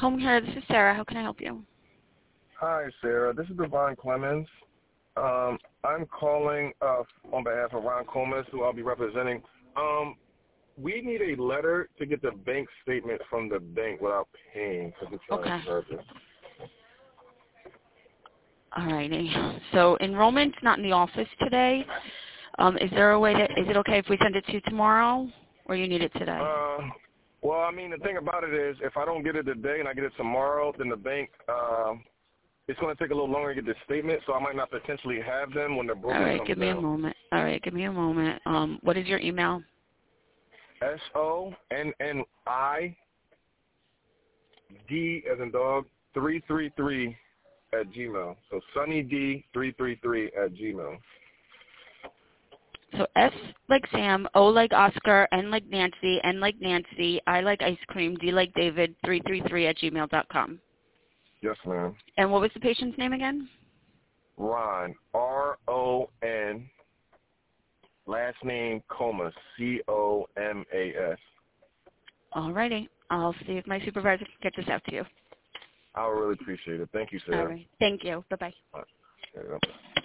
Home care, this is Sarah. How can I help you? Hi, Sarah. This is Devon Clemens. I'm calling on behalf of Ron Comas, who I'll be representing. We need a letter to get the bank statement from the bank without paying for the insurance purpose. All righty. So enrollment's not in the office today. Is there a way is it okay if we send it to you tomorrow, or you need it today? Well, I mean, the thing about it is, if I don't get it today and I get it tomorrow, then the bank, it's going to take a little longer to get the statement, so I might not potentially have them when the broker comes down. All right, give me a moment. All right, give me a moment. What is your email? SONNID as in dog 333 at Gmail. So SunnyD333 at Gmail. So S like Sam, O like Oscar, N like Nancy, N like Nancy, I like ice cream, D like David, 333 at gmail.com. Yes, ma'am. And what was the patient's name again? Ron, R-O-N, last name Comas, C-O-M-A-S. All righty. I'll see if my supervisor can get this out to you. I would really appreciate it. Thank you, Sarah. All right. Thank you. Bye-bye. All right.